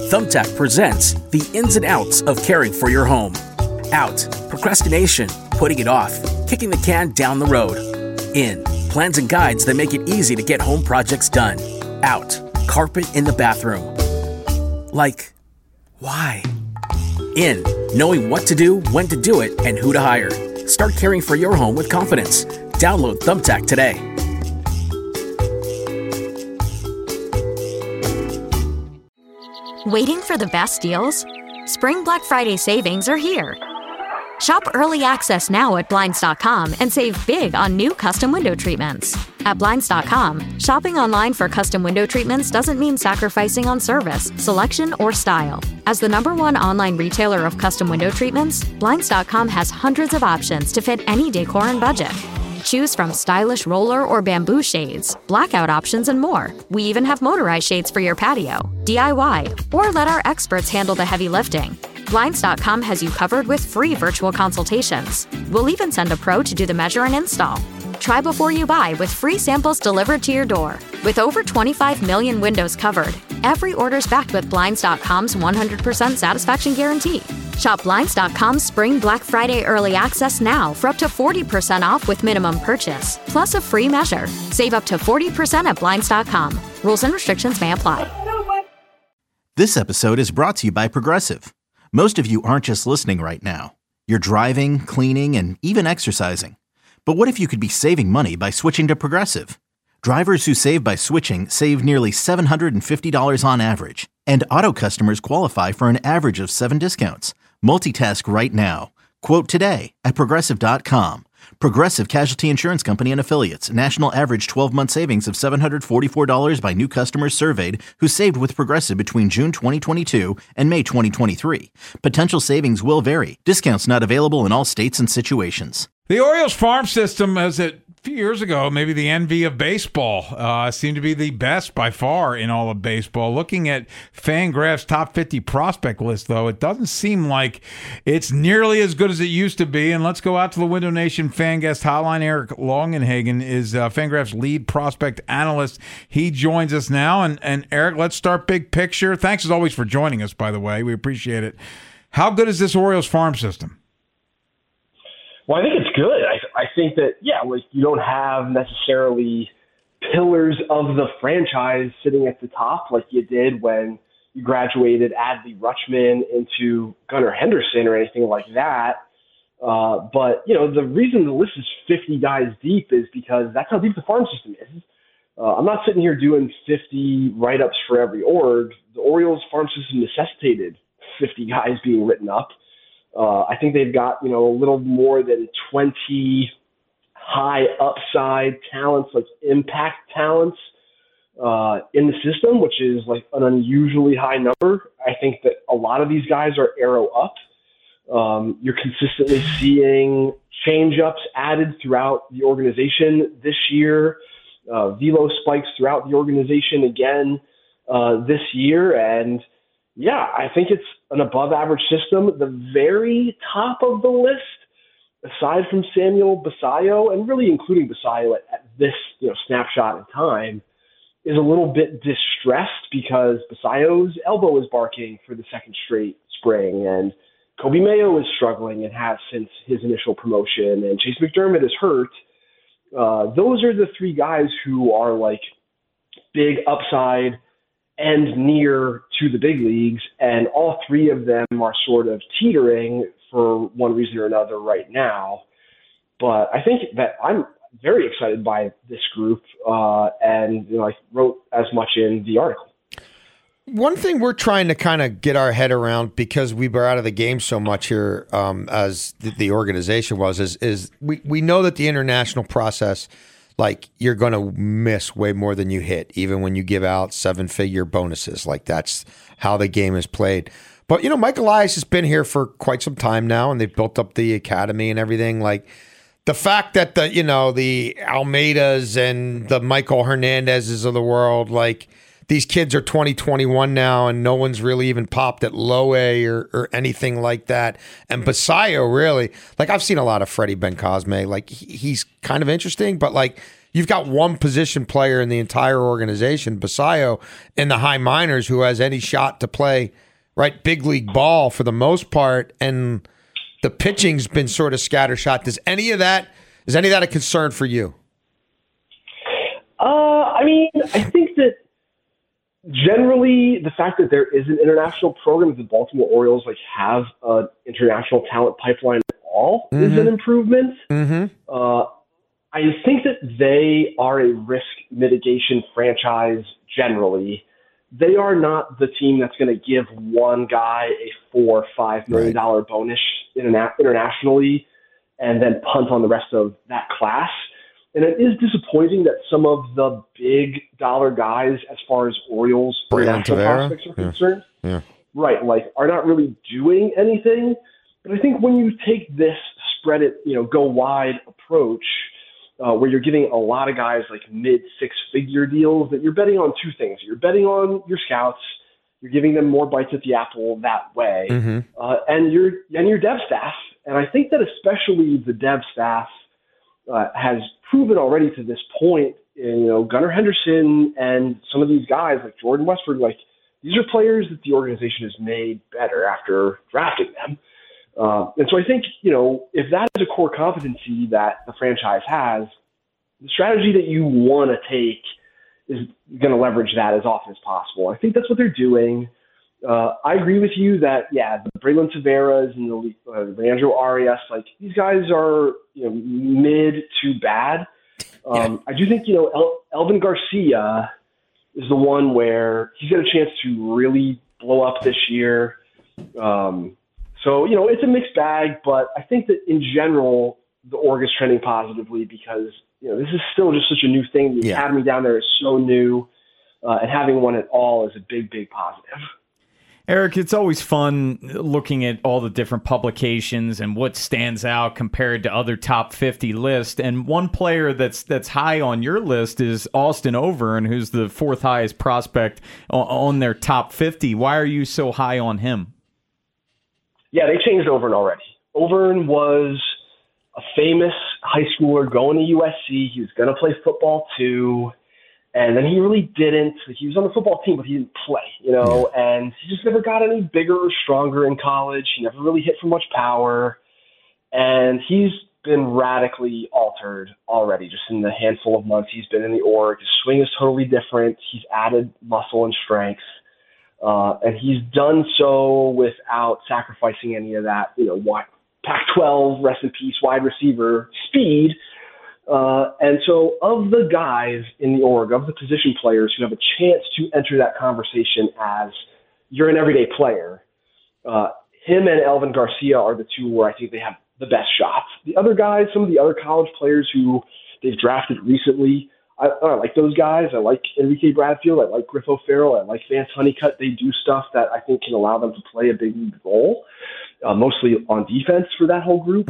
Thumbtack presents the ins and outs of caring for your home. Out, procrastination, putting it off, kicking the can down the road. In, plans and guides that make it easy to get home projects done. Out, carpet in the bathroom. Like, why? In, knowing what to do, when to do it, and who to hire. Start caring for your home with confidence. Download Thumbtack today. Waiting for the best deals? Spring Black Friday savings are here. Shop early access now at Blinds.com and save big on new custom window treatments. At Blinds.com, shopping online for custom window treatments doesn't mean sacrificing on service, selection, or style. As the #1 online retailer of custom window treatments, Blinds.com has hundreds of options to fit any decor and budget. Choose from stylish roller or bamboo shades, blackout options, and more. We even have motorized shades for your patio, DIY, or let our experts handle the heavy lifting. Blinds.com has you covered with free virtual consultations. We'll even send a pro to do the measure and install. Try before you buy with free samples delivered to your door. With over 25 million windows covered, every order's backed with Blinds.com's 100% satisfaction guarantee. Shop Blinds.com's Spring Black Friday early access now for up to 40% off with minimum purchase, plus a free measure. Save up to 40% at Blinds.com. Rules and restrictions may apply. This episode is brought to you by Progressive. Most of you aren't just listening right now. You're driving, cleaning, and even exercising. But what if you could be saving money by switching to Progressive? Drivers who save by switching save nearly $750 on average. And auto customers qualify for an average of 7 discounts. Multitask right now. Quote today at Progressive.com. Progressive Casualty Insurance Company and Affiliates. National average 12-month savings of $744 by new customers surveyed who saved with Progressive between June 2022 and May 2023. Potential savings will vary. Discounts not available in all states and situations. The Orioles farm system, as a few years ago, maybe the envy of baseball, seemed to be the best by far in all of baseball. Looking at Fangraph's top 50 prospect list, though, it doesn't seem like it's nearly as good as it used to be. And let's go out to the Window Nation fan guest hotline. Eric Longenhagen is Fangraph's lead prospect analyst. He joins us now. And Eric, let's start big picture. Thanks as always for joining us, by the way. We appreciate it. How good is this Orioles farm system? Well, I think it's good. I think that, like you don't have necessarily pillars of the franchise sitting at the top like you did when you graduated Adley Rutschman into Gunnar Henderson or anything like that. But, the reason the list is 50 guys deep is because that's how deep the farm system is. I'm not sitting here doing 50 write-ups for every org. The Orioles farm system necessitated 50 guys being written up. I think they've got, a little more than 20 high upside talents, like impact talents, in the system, which is like an unusually high number. I think that a lot of these guys are arrow up. You're consistently seeing change-ups added throughout the organization this year, velo spikes throughout the organization again this year, and I think it's an above-average system. The very top of the list, aside from Samuel Basallo, and really including Basallo at this snapshot in time, is a little bit distressed because Basallo's elbow is barking for the second straight spring, and Kobe Mayo is struggling and has since his initial promotion, and Chase McDermott is hurt. Those are the three guys who are like big upside and near to the big leagues, and all three of them are sort of teetering for one reason or another right now. But I think that I'm very excited by this group, and I wrote as much in the article. One thing we're trying to kind of get our head around, because we were out of the game so much here as the organization was, is we know that the international process, like, you're going to miss way more than you hit, even when you give out 7-figure bonuses. Like, that's how the game is played. But, Mike Elias has been here for quite some time now, and they've built up the academy and everything. Like, the fact that the Almeidas and the Michael Hernandezes of the world, like, these kids are 2021 now, and no one's really even popped at low A or anything like that. And Basallo, really, like, I've seen a lot of Freddie Ben Cosme. Like, he's kind of interesting, but like, you've got one position player in the entire organization, Basayo, in the high minors, who has any shot to play right big league ball for the most part, and the pitching's been sort of scattershot. Is any of that a concern for you? I mean, I think that generally the fact that there is an international program, the Baltimore Orioles have an international talent pipeline at all, is an improvement. I think that they are a risk mitigation franchise generally. They are not the team that's going to give one guy a $4 or $5 million bonus internationally and then punt on the rest of that class. And it is disappointing that some of the big dollar guys, as far as Orioles international prospects are concerned, are not really doing anything. But I think when you take this spread it, go wide approach, where you're getting a lot of guys like mid six-figure deals, that you're betting on two things. You're betting on your scouts, you're giving them more bites at the apple that way, and your dev staff. And I think that especially the dev staff has proven already to this point, Gunnar Henderson and some of these guys like Jordan Westburg, these are players that the organization has made better after drafting them. And so I think, if that is a core competency that the franchise has, the strategy that you want to take is going to leverage that as often as possible. I think that's what they're doing. I agree with you that, the Braylon Taveras and the Leandro Arias, these guys are, mid to bad. I do think, Elvin Garcia is the one where he's got a chance to really blow up this year. So, it's a mixed bag, but I think that in general, the org is trending positively because, this is still just such a new thing. The academy down there is so new, and having one at all is a big, big positive. Eric, it's always fun looking at all the different publications and what stands out compared to other top 50 lists. And one player that's high on your list is Austin Overn, who's the fourth highest prospect on their top 50. Why are you so high on him? Yeah, they changed Overn already. Overn was a famous high schooler going to USC. He was going to play football too. And then he really didn't. He was on the football team, but he didn't play, and he just never got any bigger or stronger in college. He never really hit for much power. And he's been radically altered already just in the handful of months he's been in the org. His swing is totally different. He's added muscle and strength. And he's done so without sacrificing any of that, Pac-12, rest in peace, wide receiver speed. And so of the guys in the org, of the position players who have a chance to enter that conversation as you're an everyday player, him and Elvin Garcia are the two where I think they have the best shots. The other guys, some of the other college players who they've drafted recently, I like those guys. I like Enrique Bradfield. I like Griff O'Farrell. I like Vance Honeycutt. They do stuff that I think can allow them to play a big role, mostly on defense for that whole group. But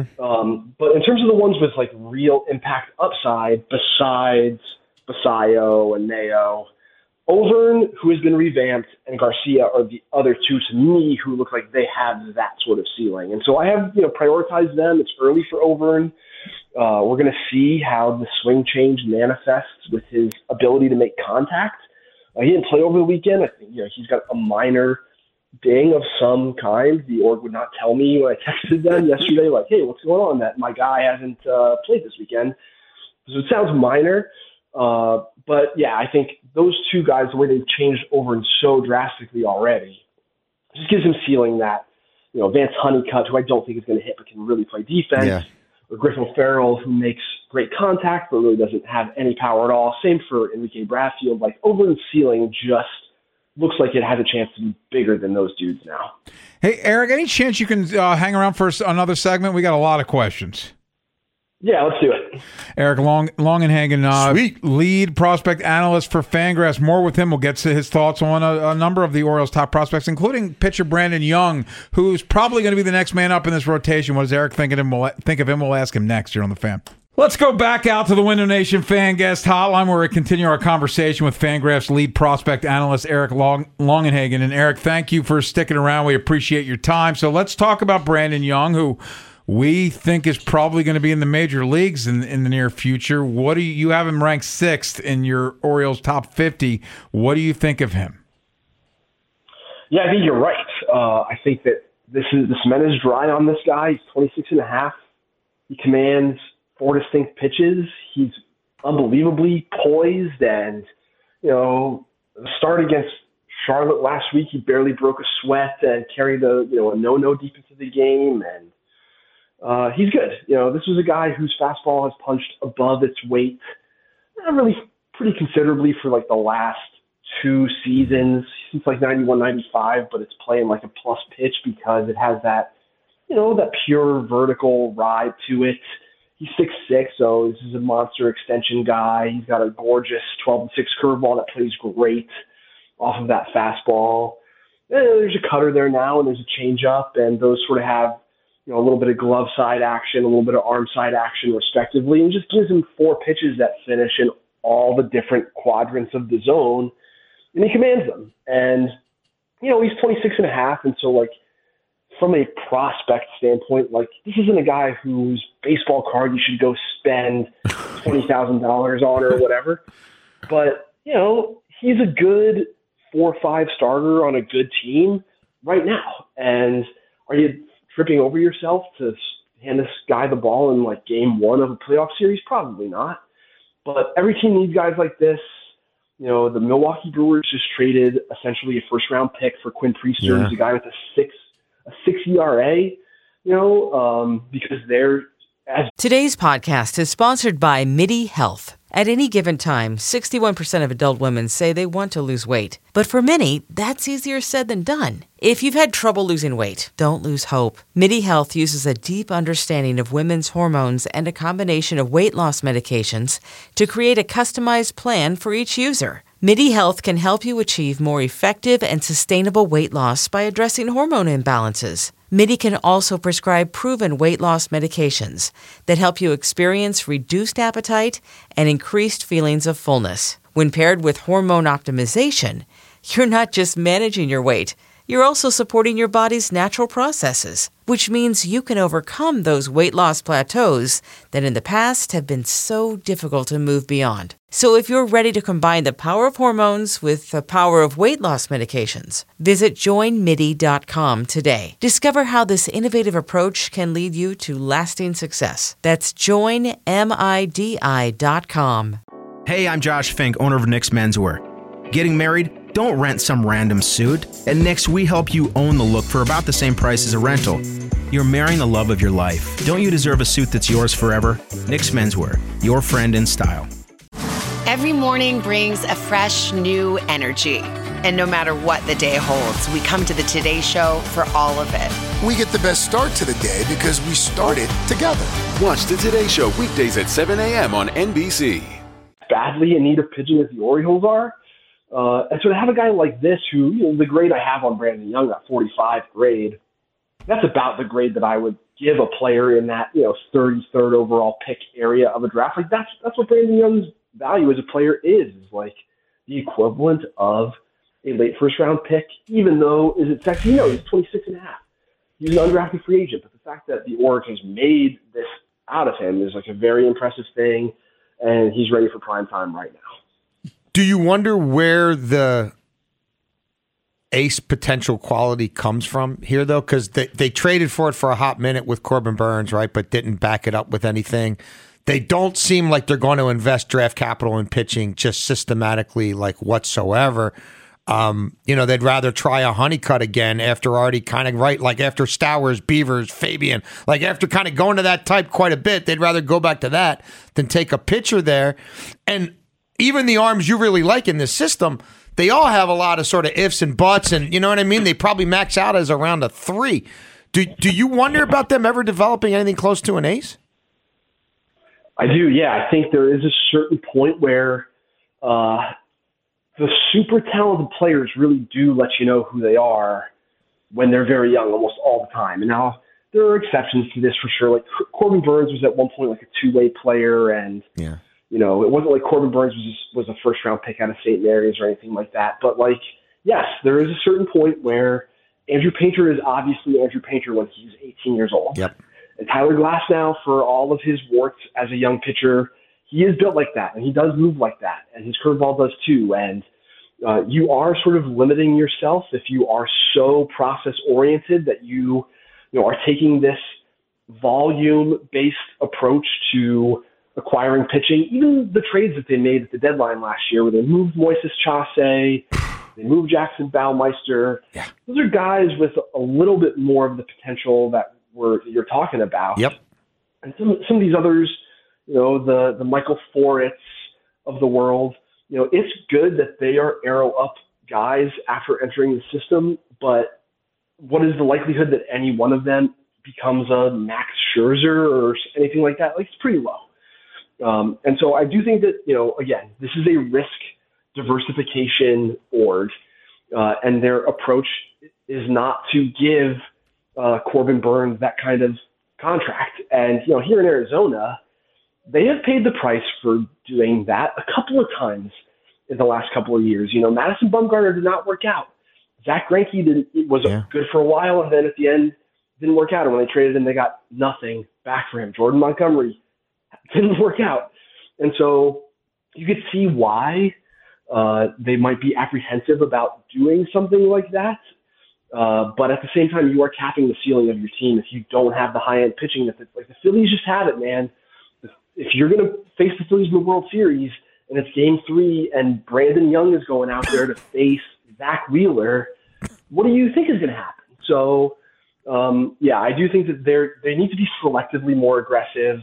in terms of the ones with real impact upside, besides Basayo and Mayo, Overn, who has been revamped, and Garcia are the other two to me who look like they have that sort of ceiling. And so I have prioritized them. It's early for Overn. We're going to see how the swing change manifests with his ability to make contact. He didn't play over the weekend. I think he's got a minor ding of some kind. The org would not tell me when I texted them yesterday, hey, what's going on? That my guy hasn't played this weekend. So it sounds minor. But I think those two guys, the way they've changed Overn so drastically already, just gives him ceiling that, Vance Honeycutt, who I don't think is going to hit but can really play defense, or Griff O'Farrell, who makes great contact but really doesn't have any power at all. Same for Enrique Bradfield. Overn's ceiling just looks like it has a chance to be bigger than those dudes now. Hey, Eric, any chance you can hang around for another segment? We got a lot of questions. Yeah, let's do it. Eric Longenhagen, lead prospect analyst for Fangraphs. More with him. We'll get to his thoughts on a number of the Orioles' top prospects, including pitcher Brandon Young, who's probably going to be the next man up in this rotation. What does Eric think of him? We'll ask him next year on The Fan. Let's go back out to the Window Nation Fan Guest Hotline, where we continue our conversation with Fangraphs lead prospect analyst Eric Longenhagen. And Eric, thank you for sticking around. We appreciate your time. So let's talk about Brandon Young, who we think is probably going to be in the major leagues in the near future. What do you have him ranked 6th in your Orioles top 50? What do you think of him? Yeah, I think you're right. I think that the cement is dry on this guy. He's 26.5. He commands 4 distinct pitches. He's unbelievably poised, and the start against Charlotte last week, he barely broke a sweat and carried a no deep into the game, and he's good. This was a guy whose fastball has punched above its weight, really pretty considerably for like the last 2 seasons, since like 91, 95, but it's playing like a plus pitch because it has that, that pure vertical ride to it. He's 6'6", so this is a monster extension guy. He's got a gorgeous 12-6 curveball that plays great off of that fastball. And there's a cutter there now, and there's a changeup, and those sort of have, a little bit of glove side action, a little bit of arm side action, respectively, and just gives him 4 pitches that finish in all the different quadrants of the zone, and he commands them. And, he's 26.5, and so, like, from a prospect standpoint, like, this isn't a guy whose baseball card you should go spend $20,000 on or whatever. But, he's a good 4 or 5 starter on a good team right now. And are you tripping over yourself to hand this guy the ball in, like, game 1 of a playoff series? Probably not. But every team needs guys like this. The Milwaukee Brewers just traded essentially a first-round pick for Quinn Priester, who's a guy with a 6 ERA, because they're Today's podcast is sponsored by MIDI Health. At any given time, 61% of adult women say they want to lose weight. But for many, that's easier said than done. If you've had trouble losing weight, don't lose hope. MIDI Health uses a deep understanding of women's hormones and a combination of weight loss medications to create a customized plan for each user. MIDI Health can help you achieve more effective and sustainable weight loss by addressing hormone imbalances. MIDI can also prescribe proven weight loss medications that help you experience reduced appetite and increased feelings of fullness. When paired with hormone optimization, you're not just managing your weight, you're also supporting your body's natural processes, which means you can overcome those weight loss plateaus that in the past have been so difficult to move beyond. So if you're ready to combine the power of hormones with the power of weight loss medications, visit joinmidi.com today. Discover how this innovative approach can lead you to lasting success. That's joinmidi.com. Hey, I'm Josh Fink, owner of Nick's Menswear. Getting married? Don't rent some random suit. At Nick's, we help you own the look for about the same price as a rental. You're marrying the love of your life. Don't you deserve a suit that's yours forever? Nick's Menswear, your friend in style. Every morning brings a fresh, new energy. And no matter what the day holds, we come to the Today Show for all of it. We get the best start to the day because we started together. Watch the Today Show weekdays at 7 a.m. on NBC. Badly in need of pitching as the Orioles are. And so to have a guy like this who, the grade I have on Brandon Young, that 45 grade, that's about the grade that I would give a player in that, 33rd overall pick area of a draft. Like that's what Brandon Young's value as a player is like the equivalent of a late first round pick, even though is it sexy? No, he's 26.5. He's an undrafted free agent, but the fact that the Orioles made this out of him is like a very impressive thing, and he's ready for prime time right now. Do you wonder where the ace potential quality comes from here, though? Because they traded for it for a hot minute with Corbin Burns, right, but didn't back it up with anything. They don't seem like they're going to invest draft capital in pitching just systematically, like whatsoever. They'd rather try a Honeycutt again after already kind of like after Stowers, Beavers, Fabian, like after kind of going to that type quite a bit. They'd rather go back to that than take a pitcher there. And even the arms you really like in this system, they all have a lot of sort of ifs and buts, and you know what I mean? They probably max out as around a 3. Do you wonder about them ever developing anything close to an ace? I do, yeah. I think there is a certain point where the super talented players really do let you know who they are when they're very young, almost all the time. And now there are exceptions to this for sure. Like Corbin Burns was at one point like a two-way player, and yeah. It wasn't like Corbin Burns was a first-round pick out of St. Mary's or anything like that. But, like, yes, there is a certain point where Andrew Painter is obviously Andrew Painter when he's 18 years old. Yep. And Tyler Glasnow, for all of his warts as a young pitcher, he is built like that, and he does move like that, and his curveball does too. And you are sort of limiting yourself if you are so process-oriented that you are taking this volume-based approach to acquiring pitching. Even the trades that they made at the deadline last year, where they moved Moises Chase, they moved Jackson Baumeister. Yeah. Those are guys with a little bit more of the potential that you're talking about. Yep. And some of these others, the Michael Forits of the world, it's good that they are arrow up guys after entering the system, but what is the likelihood that any one of them becomes a Max Scherzer or anything like that? Like, it's pretty low. And so I do think that, again, this is a risk diversification org, and their approach is not to give Corbin Burnes that kind of contract. And, here in Arizona, they have paid the price for doing that a couple of times in the last couple of years. Madison Bumgarner did not work out. Zach Greinke was good for a while, and then at the end didn't work out. And when they traded him, they got nothing back for him. Jordan Montgomery didn't work out. And so you could see why they might be apprehensive about doing something like that. But at the same time, you are capping the ceiling of your team if you don't have the high-end pitching. Like the Phillies just have it, man. If you're going to face the Phillies in the World Series and it's Game 3 and Brandon Young is going out there to face Zach Wheeler, what do you think is going to happen? So, I do think that they need to be selectively more aggressive,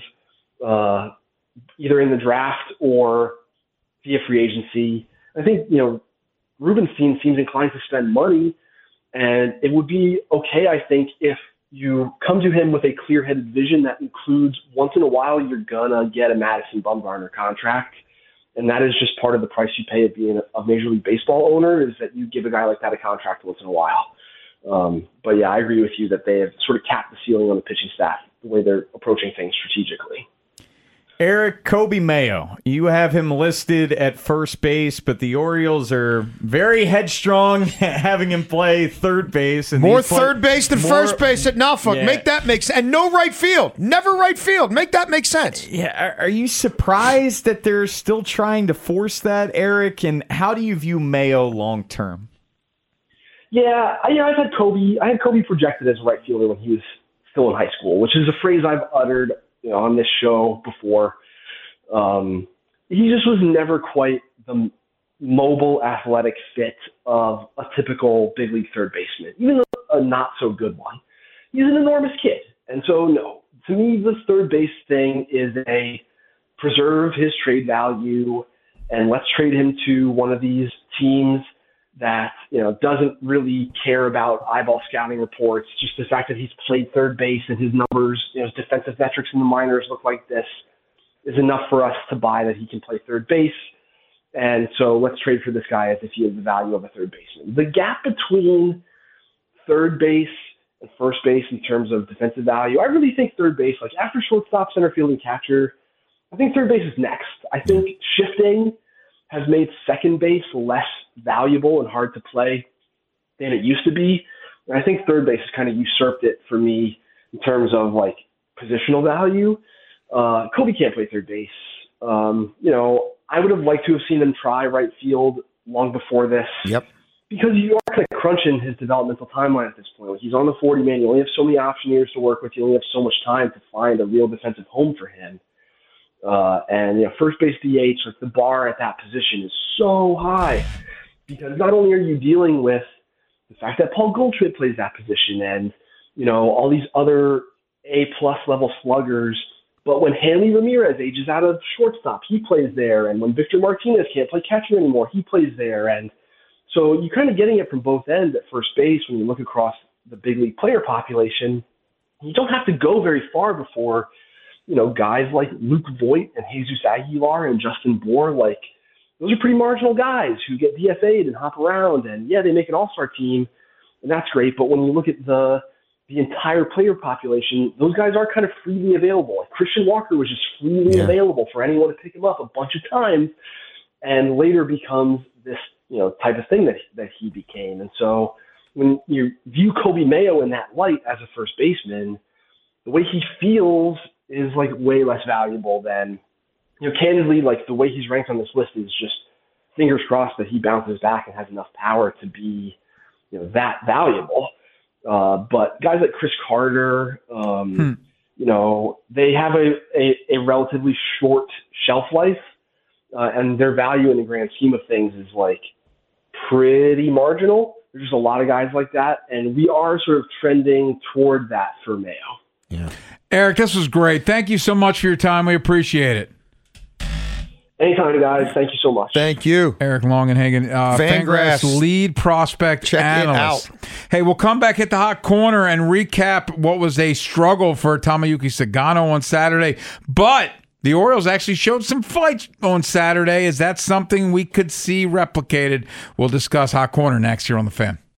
either in the draft or via free agency. I think, Rubenstein seems inclined to spend money, and it would be okay, I think, if you come to him with a clear-headed vision that includes once in a while you're going to get a Madison Bumgarner contract, and that is just part of the price you pay of being a Major League Baseball owner, is that you give a guy like that a contract once in a while. But I agree with you that they have sort of capped the ceiling on the pitching staff, the way they're approaching things strategically. Eric, Coby Mayo, you have him listed at first base, but the Orioles are very headstrong having him play third base. And more third base than first base at Norfolk. Yeah. Make that make sense. And no right field. Never right field. Make that make sense. Yeah. Are you surprised that they're still trying to force that, Eric? And how do you view Mayo long term? Yeah, I've had Coby. I had Coby projected as a right fielder when he was still in high school, which is a phrase I've uttered on this show before. He just was never quite the mobile, athletic fit of a typical big league third baseman, even though a not so good one. He's an enormous kid. And so, no, to me, this third base thing is a preserve his trade value and let's trade him to one of these teams that, doesn't really care about eyeball scouting reports. Just the fact that he's played third base and his numbers, his defensive metrics in the minors look like this is enough for us to buy that he can play third base. And so let's trade for this guy as if he has the value of a third baseman. The gap between third base and first base in terms of defensive value, I really think third base, like after shortstop, center field, and catcher, I think third base is next. I think shifting has made second base less valuable and hard to play than it used to be. And I think third base has kind of usurped it for me in terms of like positional value. Coby can't play third base. I would have liked to have seen him try right field long before this. Yep. Because you are kind of crunching his developmental timeline at this point. Like, he's on the 40 man. You only have so many option years to work with. You only have so much time to find a real defensive home for him. And first base DH, like the bar at that position is so high because not only are you dealing with the fact that Paul Goldschmidt plays that position and, all these other A-plus level sluggers, but when Hanley Ramirez ages out of shortstop, he plays there. And when Victor Martinez can't play catcher anymore, he plays there. And so you're kind of getting it from both ends at first base when you look across the big league player population. You don't have to go very far before guys like Luke Voit and Jesus Aguilar and Justin Bour, like those are pretty marginal guys who get DFA'd and hop around. And yeah, they make an all-star team and that's great. But when you look at the entire player population, those guys are kind of freely available. Like Christian Walker was just freely available for anyone to pick him up a bunch of times and later becomes this, type of thing that he became. And so when you view Coby Mayo in that light as a first baseman, the way he feels is like way less valuable than, candidly, like the way he's ranked on this list is just fingers crossed that he bounces back and has enough power to be, that valuable. But guys like Chris Carter, they have a relatively short shelf life, and their value in the grand scheme of things is like pretty marginal. There's just a lot of guys like that, and we are sort of trending toward that for Mayo. Yeah. Eric, this was great. Thank you so much for your time. We appreciate it. Anytime, guys. Thank you so much. Thank you. Eric Longenhagen, Fangraphs lead prospect analyst. Hey, we'll come back at the hot corner and recap what was a struggle for Tomoyuki Sagano on Saturday. But the Orioles actually showed some fights on Saturday. Is that something we could see replicated? We'll discuss hot corner next year on The Fan.